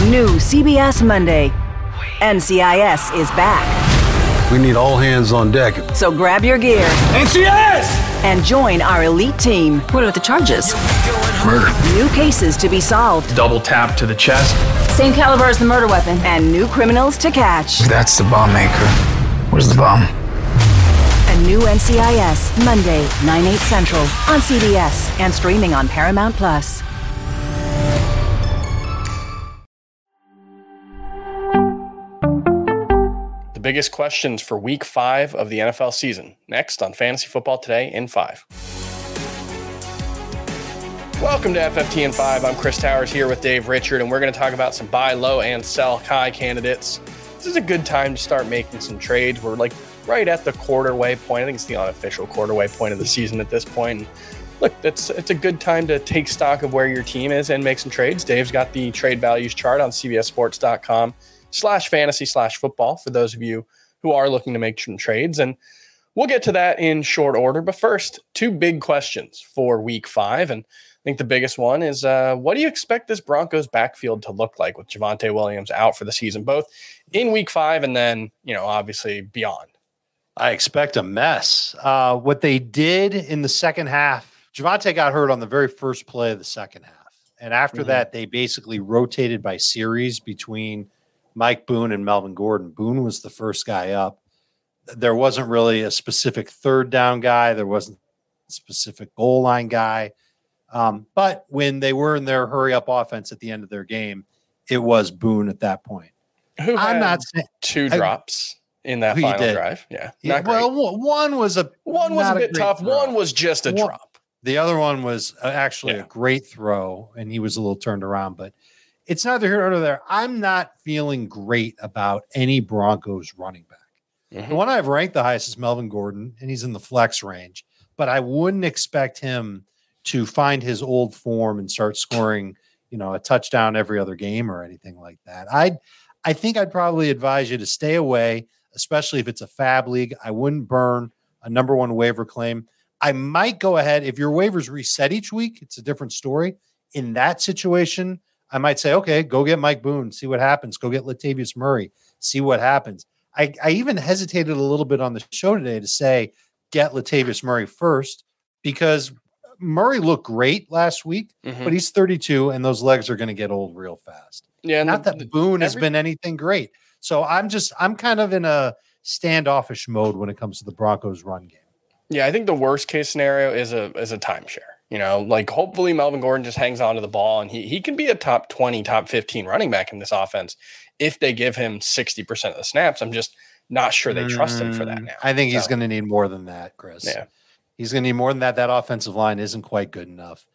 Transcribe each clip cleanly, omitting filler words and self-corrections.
New CBS Monday. NCIS is back. We need all hands on deck. So grab your gear. NCIS! And join our elite team. What are the charges? Murder. New cases to be solved. Double tap to the chest. Same caliber as the murder weapon. And new criminals to catch. That's the bomb maker. Where's the bomb? A new NCIS, Monday, 9/8 Central, on CBS and streaming on Paramount+. The biggest questions for Week 5 of the NFL season. Next on Fantasy Football Today in 5. Welcome to FFT in 5. I'm Chris Towers here with Dave Richard, and we're going to talk about some buy low and sell high candidates. This is a good time to start making some trades. We're like right at the quarter-way point. I think it's the unofficial quarter-way point of the season at this point. And look, it's a good time to take stock of where your team is and make some trades. Dave's got the trade values chart on cbssports.com/fantasy/football for those of you who are looking to make some trades. And we'll get to that in short order. But first, two big questions for Week 5. And I think the biggest one is, what do you expect this Broncos backfield to look like with Javonte Williams out for the season, both in Week 5 and then, obviously beyond? I expect a mess. What they did in the second half, Javonte got hurt on the very first play of the second half. And after that, they basically rotated by series between Mike Boone and Melvin Gordon. Boone was the first guy up. There wasn't really a specific third down guy. There wasn't a specific goal line guy. But when they were in their hurry up offense at the end of their game, it was Boone at that point. I'm not saying two drops in that final drive. Yeah. One was a bit tough. Throw. One was just a drop. The other one was actually a great throw, and he was a little turned around, but it's neither here nor there. I'm not feeling great about any Broncos running back. The one I've ranked the highest is Melvin Gordon, and he's in the flex range, but I wouldn't expect him to find his old form and start scoring, a touchdown every other game or anything like that. I think I'd probably advise you to stay away, especially if it's a fab league. I wouldn't burn a number one waiver claim. I might go ahead. If your waivers reset each week, it's a different story. In that situation, I might say, okay, go get Mike Boone, see what happens. Go get Latavius Murray, see what happens. I even hesitated a little bit on the show today to say, get Latavius Murray first, because Murray looked great last week, but he's 32 and those legs are going to get old real fast. Yeah. Not that Boone has been anything great. So I'm kind of in a standoffish mode when it comes to the Broncos run game. Yeah. I think the worst case scenario is a timeshare, hopefully Melvin Gordon just hangs on to the ball and he can be a top 20, top 15 running back in this offense. If they give him 60% of the snaps, I'm just not sure they trust him for that now. I think he's going to need more than that, Chris. Yeah. He's going to need more than that. That offensive line isn't quite good enough.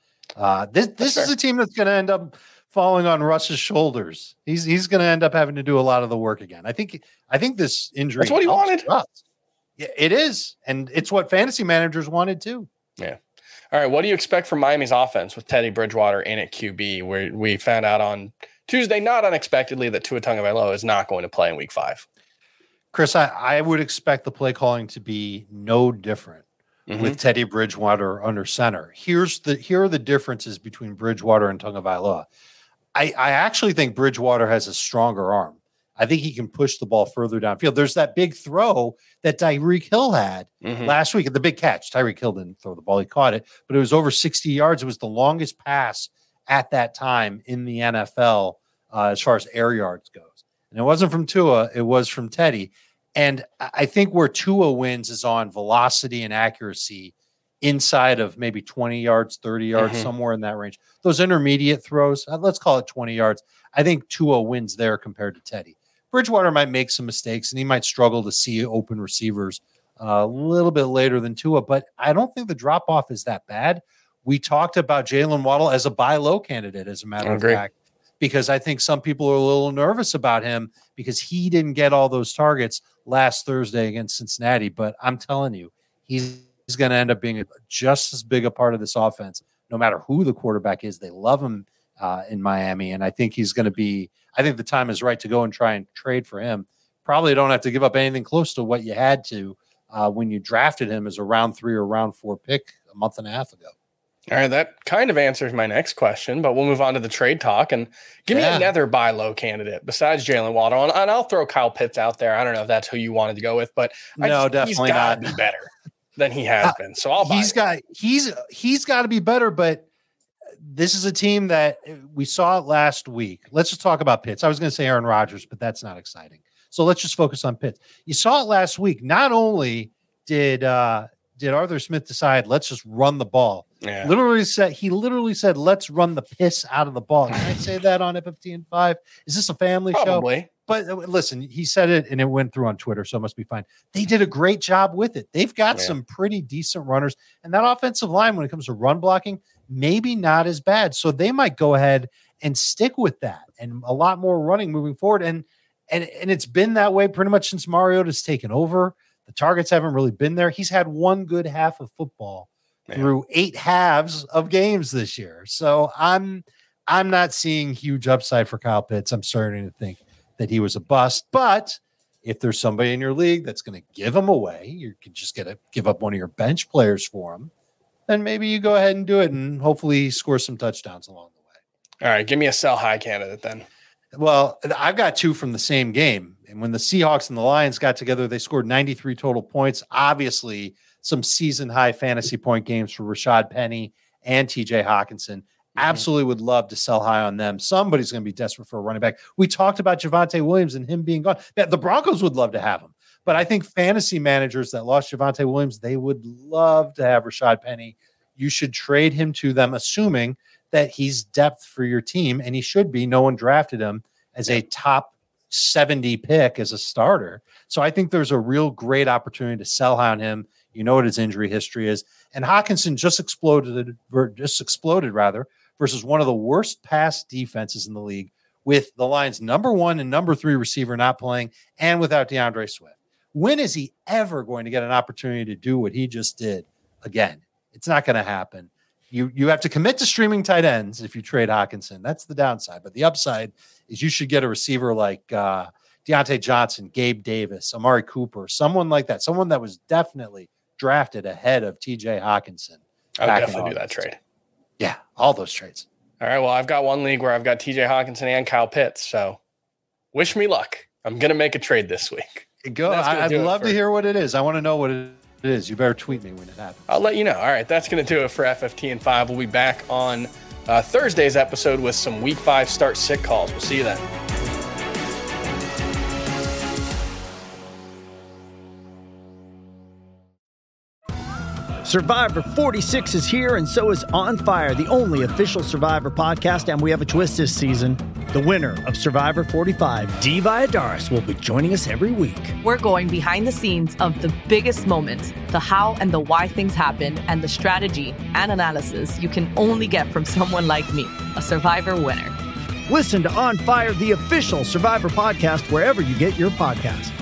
This is a team that's going to end up falling on Russ's shoulders. He's going to end up having to do a lot of the work again. I think this injury. That's what he wanted. Yeah, it is, and it's what fantasy managers wanted too. Yeah. All right. What do you expect from Miami's offense with Teddy Bridgewater in at QB? Where we found out on Tuesday, not unexpectedly, that Tua Tagovailoa is not going to play in Week 5. Chris, I would expect the play calling to be no different with Teddy Bridgewater under center. Here are the differences between Bridgewater and Tagovailoa. I actually think Bridgewater has a stronger arm. I think he can push the ball further downfield. There's that big throw that Tyreek Hill had last week, the big catch. Tyreek Hill didn't throw the ball. He caught it, but it was over 60 yards. It was the longest pass at that time in the NFL as far as air yards goes. And it wasn't from Tua. It was from Teddy. And I think where Tua wins is on velocity and accuracy inside of maybe 20 yards, 30 yards, somewhere in that range. Those intermediate throws, let's call it 20 yards. I think Tua wins there compared to Teddy. Bridgewater might make some mistakes, and he might struggle to see open receivers a little bit later than Tua, but I don't think the drop-off is that bad. We talked about Jalen Waddle as a buy low candidate, as a matter of fact, because I think some people are a little nervous about him because he didn't get all those targets last Thursday against Cincinnati. But I'm telling you, he's going to end up being just as big a part of this offense, no matter who the quarterback is. They love him in Miami, and I think he's going to be – I think the time is right to go and try and trade for him. Probably don't have to give up anything close to what you had to when you drafted him as a round 3 or round 4 pick a month and a half ago. All right, that kind of answers my next question, but we'll move on to the trade talk and give me another buy low candidate besides Jalen Waddle. And I'll throw Kyle Pitts out there. I don't know if that's who you wanted to go with, but definitely he's got to be better than he has been. So I'll buy he's got to be better, but this is a team that we saw it last week. Let's just talk about Pitts. I was going to say Aaron Rodgers, but that's not exciting. So let's just focus on Pitts. You saw it last week. Not only did Arthur Smith decide, let's just run the ball. Yeah. He literally said, let's run the piss out of the ball. Can I say that on FFT5? Is this a family Probably. show? But listen, he said it and it went through on Twitter, so it must be fine. They did a great job with it. They've got some pretty decent runners, and that offensive line, when it comes to run blocking, maybe not as bad. So they might go ahead and stick with that and a lot more running moving forward. And it's been that way pretty much since Mariota's taken over. The targets haven't really been there. He's had one good half of football through 8 halves of games this year. So I'm not seeing huge upside for Kyle Pitts. I'm starting to think that he was a bust. But if there's somebody in your league that's going to give him away, you can just give up one of your bench players for him, then maybe you go ahead and do it and hopefully score some touchdowns along the way. All right, give me a sell high candidate then. Well, I've got 2 from the same game. And when the Seahawks and the Lions got together, they scored 93 total points. Obviously, some season high fantasy point games for Rashad Penny and TJ Hawkinson. Absolutely would love to sell high on them. Somebody's going to be desperate for a running back. We talked about Javonte Williams and him being gone. The Broncos would love to have him. But I think fantasy managers that lost Javonte Williams, they would love to have Rashad Penny. You should trade him to them, assuming that he's depth for your team, and he should be. No one drafted him as a top 70 pick as a starter. So I think there's a real great opportunity to sell high on him. You know what his injury history is. And Hawkinson just exploded versus one of the worst pass defenses in the league, with the Lions' number 1 and number 3 receiver not playing and without DeAndre Swift. When is he ever going to get an opportunity to do what he just did again? It's not going to happen. You have to commit to streaming tight ends if you trade Hawkinson. That's the downside. But the upside is you should get a receiver like Deontay Johnson, Gabe Davis, Amari Cooper, someone like that, someone that was definitely drafted ahead of TJ Hawkinson. I would definitely do that trade. Yeah, all those trades. All right, well, I've got one league where I've got TJ Hawkinson and Kyle Pitts, so wish me luck. I'm going to make a trade this week. Go. I'd love to hear what it is. I want to know what it is. You better tweet me when it happens. I'll let you know. All right, that's going to do it for FFT and 5. We'll be back on Thursday's episode with some Week 5 start sit calls. We'll see you then. Survivor 46 is here, and so is On Fire, the only official Survivor podcast, and we have a twist this season. The winner of Survivor 45, Dee Valladares, will be joining us every week. We're going behind the scenes of the biggest moments, the how and the why things happen, and the strategy and analysis you can only get from someone like me, a Survivor winner. Listen to On Fire, the official Survivor podcast, wherever you get your podcasts.